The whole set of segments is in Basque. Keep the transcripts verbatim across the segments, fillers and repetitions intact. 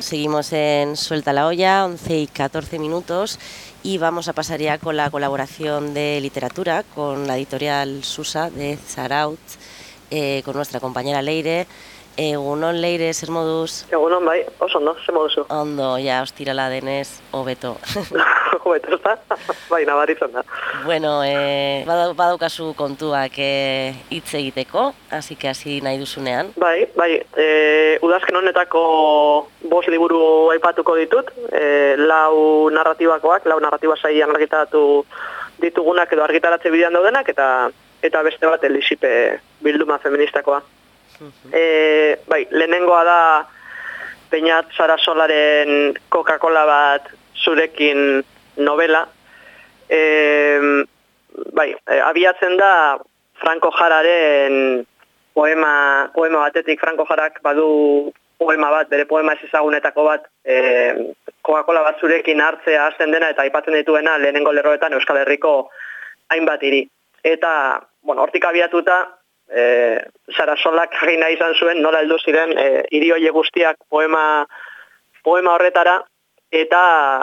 seguimos en Suelta la Olla, once y catorce minutos, y vamos a pasar ya con la colaboración de literatura con la editorial Susa de Zarautz, eh, con nuestra compañera Leire. Egunon, Leire, zer moduz? Egunon, bai, oso ondo, zer moduzu? Ondo, ja, ostirala denez, hobeto. Hobeto, ez da? Bai, nabaritzen da. Bueno, eh, badaukazu kontuak eh, hitz egiteko, así que hasi nahi duzunean. Bai, bai, e, udazken honetako bost liburu aipatuko ditut, e, lau narratibakoak, lau narratiba saian argitaratu ditugunak edo argitaratze bidean daudenak, eta eta beste bat Elixipe bilduma feministakoa. E, bai, lehenengoa da Peñat Sarasolaren Coca-Cola bat zurekin novela. E, bai, e, abiatzen da Franco Jararen poema, poema batetik. Franco Jarak badu poema bat, bere poema ez ezagunetako bat, e, Coca-Cola bat zurekin hartzea hasten dena eta aipatzen dituena lehenengo lerroetan Euskal Herriko hainbat hiri. Eta, bueno, hortik abiatuta, E, Sarasolak egina izan zuen nola heldu ziren e, hiri horiek guztiak poema poema horretara eta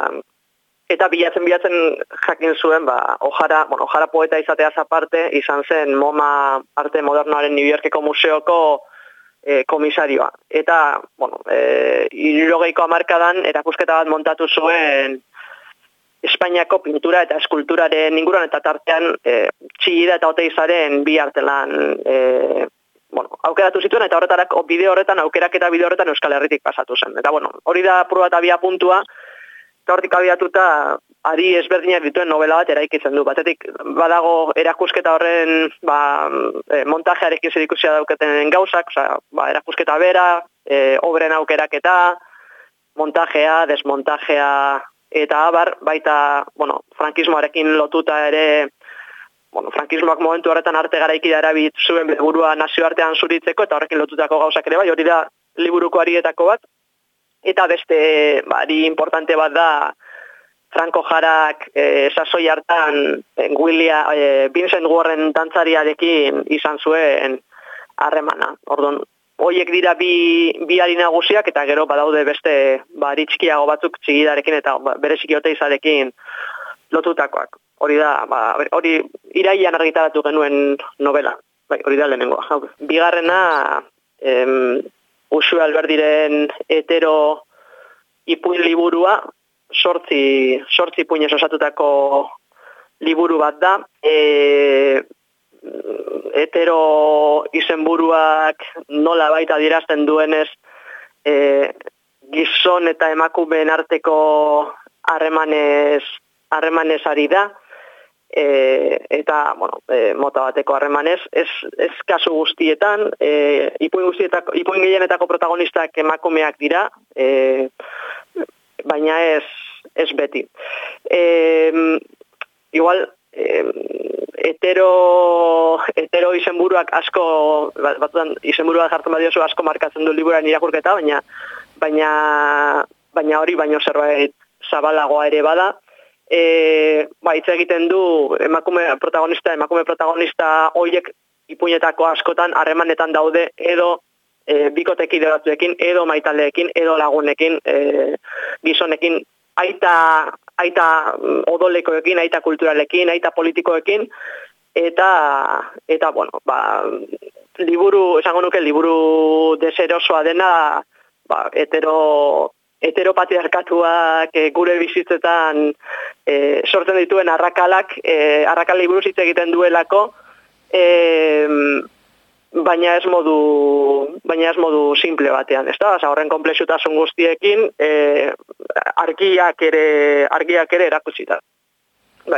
eta bilatzen bilatzen jakin zuen ba Ojara, bueno, Ojara poeta izateaz aparte izan zen MoMA Arte Modernoaren New Yorkeko museoko e, komisarioa eta bueno, eh hirurogeiko hamarkadan erakusketa bat montatu zuen Espainiako pintura eta eskulturaren inguruan eta tartean e, Txillida eta Oteizaren bi artelan e, bueno, aukeratu zituen eta horretarak bideo horretan, aukerak eta bideo horretan Euskal Herritik pasatu zen. Eta bueno, hori da prueba eta bia puntua, eta hortik abiatuta ari ezberdinak dituen novela bat eraikitzen du. Batetik badago erakusketa horren ba, e, montajearekin zer ikusia dauketen gauzak, osea, ba, erakusketa bera, e, obren aukeraketa, montajea, desmontajea, eta abar, baita, bueno, frankismoarekin lotuta ere, bueno, frankismoak momentu horretan arte garaikidea erabit zuen burua nazioartean zuritzeko, eta horrekin lotutako gauzak ere bai, hori da liburuko arietako bat. Eta beste, bari importante bat da, Franco Jarak e, sasoi hartan William, e, Vincent Warren dantzariarekin izan zuen harremana. Orduan, hoiek dira bi, bi ari nagusiak eta gero badaude beste bari txikiago batzuk Txigidarekin eta bereziki Oteizarekin lotutakoak. Hori da, ba, hori irailean argitaratu genuen novela. Bai, hori da lehenengoa. Bigarrena, em, Uxue Alberdiren hetero ipuin liburua, sortzi, sortzi ipuinez osatutako liburu bat da. E, hetero izenburuak nola baita adierazten duenez e, gizon eta emakumeen arteko harremanez harremanez ari da e, eta bueno, e, mota bateko harremanez ez, ez kasu guztietan e, ipuin guztietako ipuin gehienetako protagonistak emakumeak dira e, baina ez ez beti e, igual e, Hetero, hetero izenburuak asko, batzutan izenburuak jartzen badiozu asko markatzen du liburuaren irakurketa, baina, baina, baina hori baino zerbait zabalagoa ere bada. E, ba, hitz egiten du emakume protagonista, emakume protagonista horiek ipuinetako askotan harremanetan daude edo e, bikotekide batzuekin, edo maitaleekin, edo lagunekin, e, gizonekin, aita aita odolekoekin, aita kulturalekin, aita politikoekin, eta, eta bueno, ba, liburu, esango nuke, liburu deserosoa dena, ba, hetero, heteropatriarkatuak e, gure bizitzetan e, sortzen dituen arrakalak, e, arrakal liburu hitz egiten duelako, e, baina ez modu baina ez modu simple batean, ezta? Osea, horren konplexutasun guztiekin, eh argiak ere argiak ere erakutsita. Bai.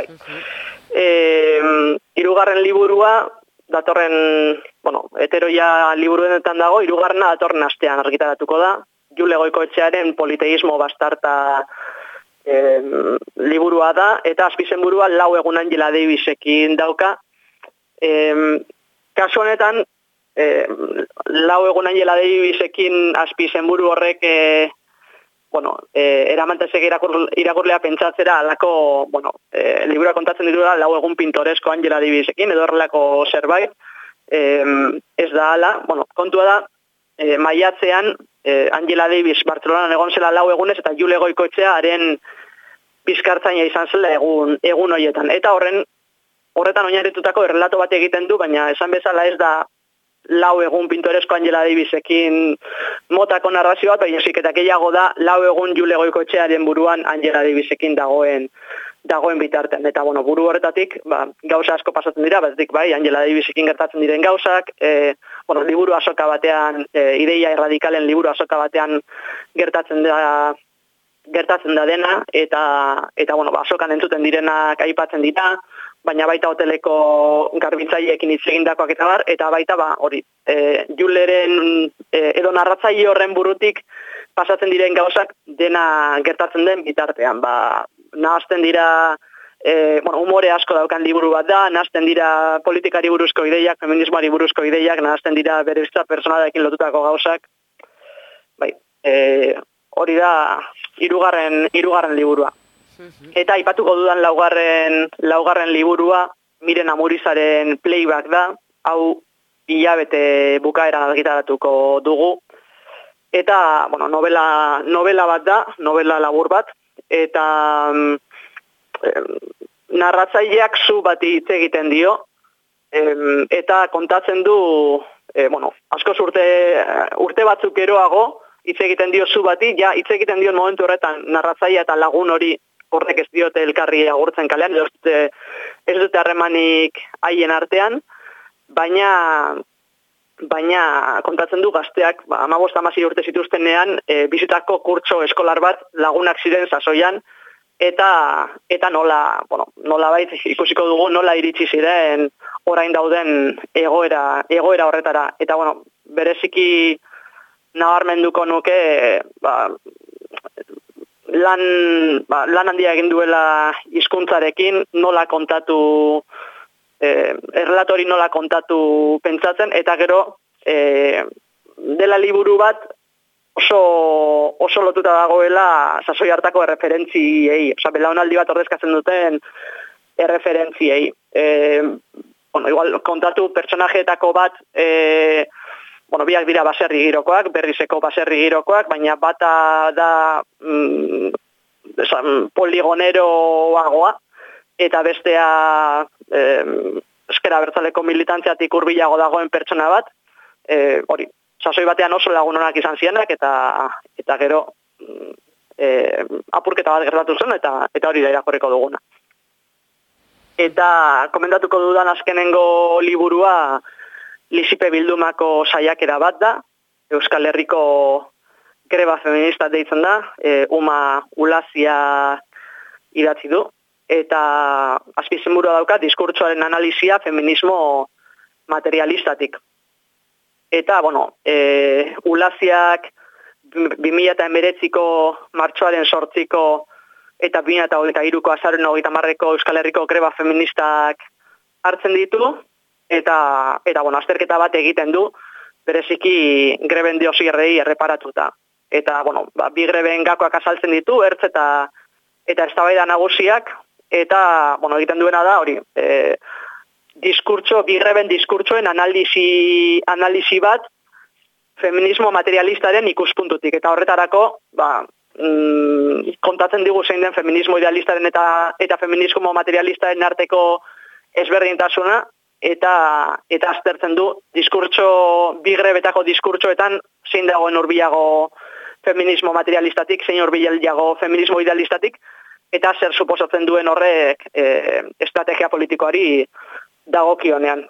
Eh, hirugarren liburua datorren, bueno, heteroia liburuetan dago, hirugarrena datorren astean argitaratuko da. Jule Goikoetxearen Politeísmo bastarta eh, liburua da eta azpizenburua Lau egun Angela Davisekin dauka. Eh, kasu honetan E, lau egun Angela Davisekin azpi zenburu horrek e, bueno, e, eramantezek irakur, irakurlea pentsatzera alako, bueno, e, liburua kontatzen ditura lau egun pintoresko Angela Davisekin edo horrelako zerbait e, ez da ala, bueno, kontua da e, maiatzean e, Angela Davis Bartzelonan egon zela lau egunez, eta Jule Goikoetxea haren bizkartzaina izan zela egun, egun horietan. Eta horren, horretan oinarritutako errelato bat egiten du, baina esan bezala ez da lau egun pintoresko Angela Davisekin motako narrazio bat, baina zik eta gehiago da lau egun Jule Goikoetxearen buruan Angela Davisekin dagoen dagoen bitartean. Eta bueno, buru horretatik ba, gauza asko pasatzen dira, batetik bai, Angela Davisekin gertatzen diren gauzak, e, bueno, liburu azoka batean, e, ideia erradikalen liburu azoka batean gertatzen da gertatzen da dena, eta, eta bueno, ba, azokan entzuten direnak aipatzen dira, baina baita hoteleko garbitzaileekin hitz egindakoak eta bar, eta baita ba, hori, e, Juleren e, edo narratzaile horren burutik pasatzen diren gauzak dena gertatzen den bitartean. Ba, nahazten dira, e, bueno, umore asko daukan liburu bat da, nahazten dira politikari buruzko ideiak, feminismoari buruzko ideiak, nahazten dira bere bizitza personalarekin lotutako gauzak. Bai, e, hori da hirugarren hirugarren liburua. Eta aipatuko dudan laugarren, laugarren liburua, Miren Amurizaren Playback da, hau hilabete bukaeran argitaratuko dugu. Eta, bueno, novela, novela bat da, novela labur bat, eta em, narratzaileak zu bati hitz egiten dio, em, eta kontatzen du, e, bueno, askoz urte, urte batzuk eroago, hitz egiten dio zu bati, ja, hitz egiten dio momentu horretan narratzailea eta lagun hori horrek ez diote elkarri agurtzen kalean, ez dute, ez dute harremanik haien artean, baina baina kontatzen du gazteak, ba, hamabost hamasei urte zituztenean, e, bizitako kurtso eskolar bat lagunak ziren sasoian, eta eta nola, bueno, nola bait ikusiko dugu nola iritsi ziren orain dauden egoera, egoera horretara. Eta bueno, bereziki nabarmenduko nuke, ba, lan, ba, lan handia egin duela hizkuntzarekin, nola kontatu, eh, errelatori nola kontatu pentsatzen, eta gero eh, dela liburu bat oso, oso lotuta dagoela sasoi hartako erreferentziei, oza, belaunaldi bat ordezkatzen duten erreferentziei. Eh, bueno, igual, kontatu pertsonajeetako bat, eh, bueno, biak dira baserri girokoak, berrizeko baserri girokoak, baina bata da mm, esan, poligoneroagoa, eta bestea eh, eskera bertzaleko militantziatik hurbilago dagoen pertsona bat, eh, hori, sasoi batean oso lagunonak izan zianak, eta eta gero eh, apurketa bat gertatu zen, eta eta hori da irakurriko duguna. Eta komentatuko dudan azkenengo liburua Lisipe bildumako saiakera bat da, Euskal Herriko greba feminista deitzen da, e, Uma Ulazia idatzi du, eta azpizenburua dauka diskurtsoaren analisia feminismo materialistatik. Eta, bueno, e, Ulaziak bi mila hemeretziko martxoaren zortziko eta bi mila hogeita hiruko azaroaren hogeita hamarreko Euskal Herriko greba feministak hartzen ditu, eta, eta bueno, azterketa bat egiten du, bereziki greben diosierrei erreparatuta. Eta, bueno, ba, bi greben gakoak azaltzen ditu, ertz eta eta eztabaida nagusiak, eta, bueno, egiten duena da, hori, e, diskurtso, bi greben diskurtsoen analisi, analisi bat feminismo materialistaren ikuspuntutik, eta horretarako, ba, mm, kontatzen digu zein den feminismo idealistaren eta, eta feminismo materialistaren arteko ezberdintasuna, eta eta aztertzen du diskurtso, bi grebetako diskurtsoetan zein dagoen hurbilago feminismo materialistatik, zein hurbilago feminismo idealistatik, eta zer suposatzen duen horrek e, estrategia politikoari dagokionean.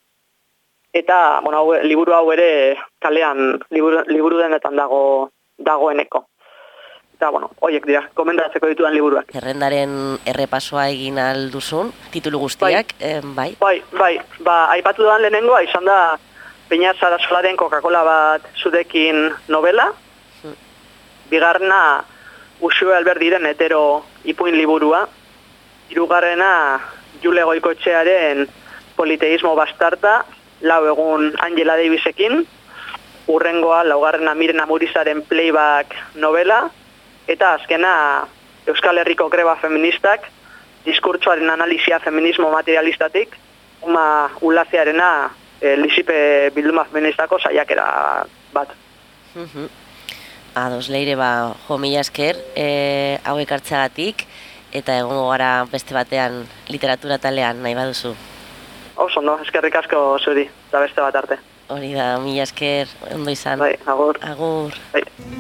Eta, bueno, hau, liburu hau ere kalean liburu, liburu denetan dago dagoeneko. Eta, bueno, hoiek dira, komendatzeko ditudan liburuak. Zerrendaren errepasoa egin alduzun, titulu guztiak, bai, eh, bai? Bai, bai, ba, aipatu dudan lehenengoa, izan da Peña Sarasolaren Coca-Cola bat zudekin novela, hmm. Bigarrena Uxue Alberdiren hetero ipuin liburua, hirugarrena Jule Goikoetxearen Politeísmo bastarta, lau egun Angela Davisekin, urrengoa laugarrena Miren Amurizaren Playback novela, eta azkena Euskal Herriko greba feministak, diskurtsoaren analisia feminismo materialistatik, Uma Ulaziarena e, Lisipe bilduma feministako saiakera bat. Uh-huh. Ados, Leire, ba, jo, mila esker, e, hau ekartzeagatik, eta egongo gara beste batean literatura talean nahi baduzu. Oso, no, eskerrik asko zuri, eta beste bat arte. Hori da, mila esker, ondo izan. Bai, agur. Agur. Bai.